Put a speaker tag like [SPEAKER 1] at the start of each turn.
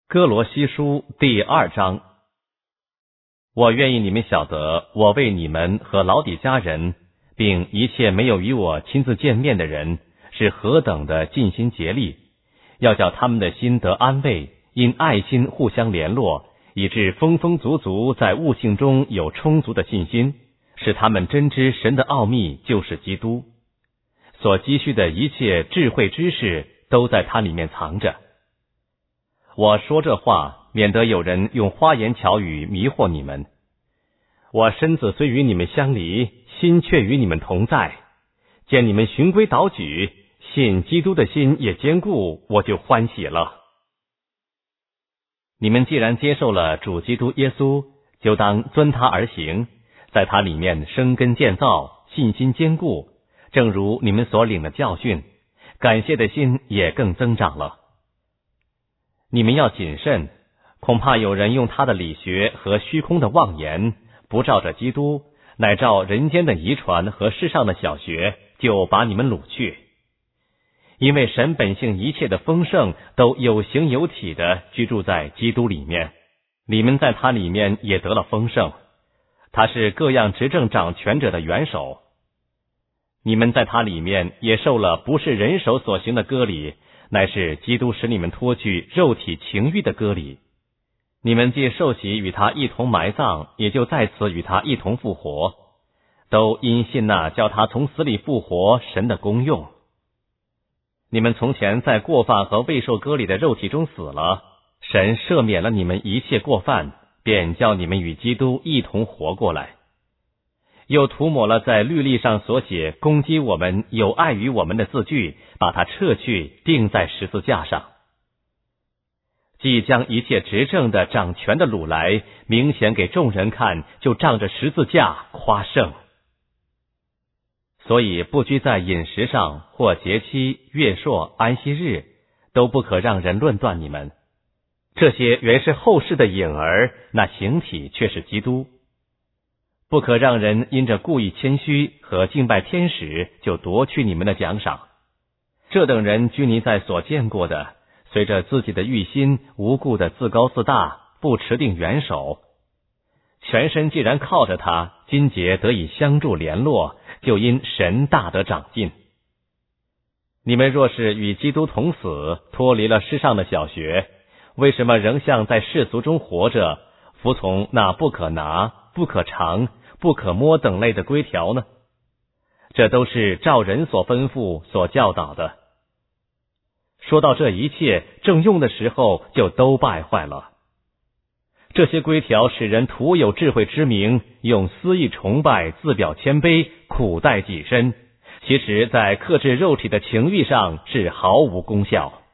[SPEAKER 1] 哥罗西书第2章。我愿意你们晓得，我为你们和老底嘉人，并一切没有与我亲自见面的人，是何等的尽心竭力，要叫他们的心得安慰，因爱心互相联络，以致丰丰足足在悟性中有充足的信心，使他们真知神的奥秘就是基督，所积蓄的一切智慧知识都在他里面藏着。我说这话，免得有人用花言巧语迷惑你们。我身子虽与你们相离，心却与你们同在。见你们循规蹈矩，信基督的心也坚固，我就欢喜了。你们既然接受了主基督耶稣，就当遵他而行，在他里面生根建造，信心坚固，正如你们所领的教训，感谢的心也更增长了。你们要谨慎，恐怕有人用他的理学和虚空的妄言，不照着基督，乃照人间的遗传和世上的小学，就把你们掳去。因为神本性一切的丰盛都有形有体的居住在基督里面，你们在他里面也得了丰盛，他是各样执政掌权者的元首。你们在他里面也受了不是人手所行的割礼，乃是基督使你们脱去肉体情欲的割礼。你们既受洗与他一同埋葬，也就在此与他一同复活，都因信那叫他从死里复活神的功用。你们从前在过犯和未受割礼的肉体中死了，神赦免了你们一切过犯，便叫你们与基督一同活过来，又涂抹了在律例上所写攻击我们有碍于我们的字句，把它撤去，钉在十字架上。既将一切执政的掌权的掳来，明显给众人看，就仗着十字架夸胜。所以不拘在饮食上，或节期、月朔、安息日，都不可让人论断你们。这些原是后世的影儿，那形体却是基督。不可让人因着故意谦虚和敬拜天使，就夺去你们的奖赏。这等人拘泥在所见过的，随着自己的欲心，无故的自高自大，不持定元首。全身既然靠着他，筋节得以相助联络，就因神大得长进。你们若是与基督同死，脱离了世上的小学，为什么仍像在世俗中活着，服从那不可拿、不可尝、不可摸等类的规条呢？这都是照人所吩咐、所教导的。说到这一切，正用的时候就都败坏了。这些规条使人徒有智慧之名，用私意崇拜，自表谦卑，苦待己身，其实在克制肉体的情欲上是毫无功效。